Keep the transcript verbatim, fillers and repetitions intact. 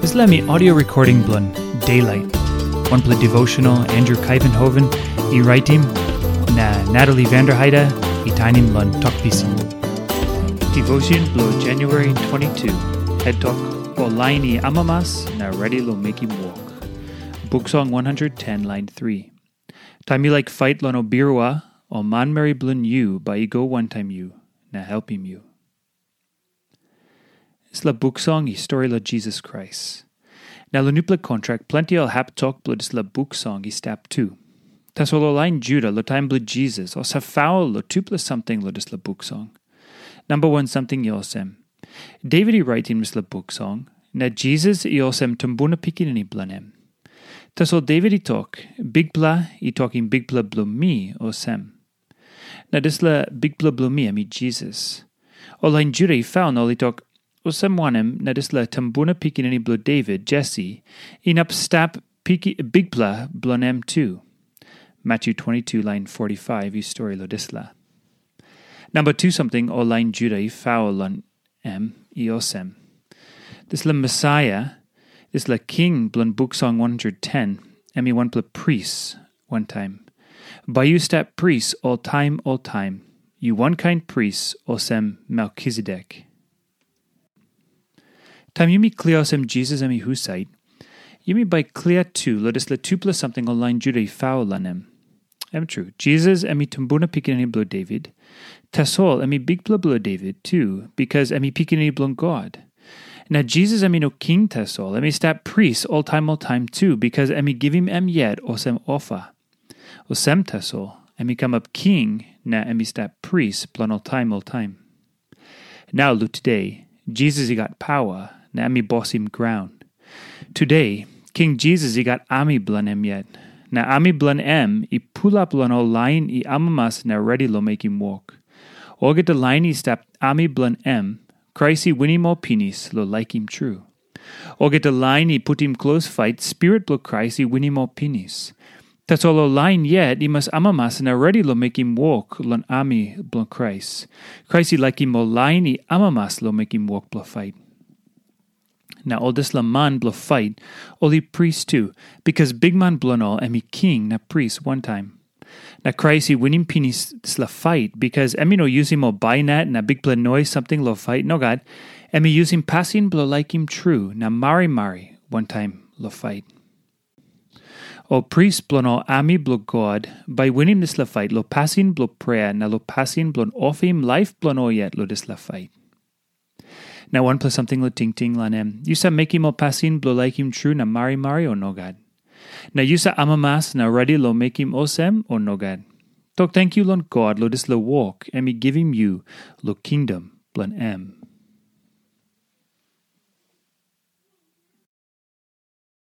Islami audio recording blun Daylight. One play devotional Andrew Kuyvenhoven, e writing na Natalie Vanderheide, e tainim blun talkpisin. Devotion blo January twenty-second. Head talk o line e amamas na ready lo make him walk. Book song one hundred ten, line three. Time you like fight lono birua o man mary blun you by go one time you na help him you. It's la book song, story la Jesus Christ. Na lo nupla contract, plenty al hap talk blood is la book song, i step two. Tas lo line Judah, lo time blood Jesus, o sa foul lo tupla something lo dis la book song. Number one something yosem. David i writing mis la book song, na Jesus i osem tumbuna pikin ni blanem. Tas lo David i talk, big bla i talking big bla blo me o sem. Na dis la big bla blo me, I mean Jesus. O line Judah i foul no li talk, o samwanem na dis la tambuna pikinini blo David, Jesse, inap stap piki big bla blonem too. Matthew twenty-two, line forty-five, i story lo disla. Number two something o line Judah i foul lon em i osem. This la Messiah, this la king blon book song one hundred ten, emi one pla priest one time. By you stap priest all time all time. You one kind priest osem Melchizedek. Time you me clear osem Jesus emi husait. You me by clear two, let us let two plus something online Judah foul lanem. Em true. Jesus emi tumbuna pikinini blo David. Tasol emi big blo blo David too, because emi pikinini blon God. Now Jesus emi no king tasol, emi stap priest all time all time too, because emi give him em yet osem offer. Osem tasol, emi come up king, na emi stap priest blon all time all time. Now lo today, Jesus he got power, na ami boss him ground. Today, King Jesus he got ami blun em yet. Na ami blun em, he pull up blun all line i amamas na ready lo make him walk. Or get the line he step ami blun em, Christ he win him all penis lo like him true. Or get the line he put him close fight, spirit blo Christ he win him all penis. That's all a line yet, he must amamas na ready lo make him walk lon ami blun Christ. Christ he like him all line he amamas lo make him walk blo fight. Now all this la man blo fight, all he priest too, because big man blon all emi king na priest one time. Na Christ he win him penis this la fight, because emi no use him all buy nat na big blo noise something lo fight, no God, emi use him passing blo like him true, na mari mari one time lo fight. O priest blon all ami blo God, by winning this la fight, lo passing blo prayer, na lo passing blon off him life blon all yet lo this la fight. Now one plus something lo ting ting lanem. You sa make him o passing blo like him true na mari mari o no God. Now you sa amamas na ready lo make him osem o no God. Tok thank you lon God lo this lo walk, emi give him you lo kingdom blon em.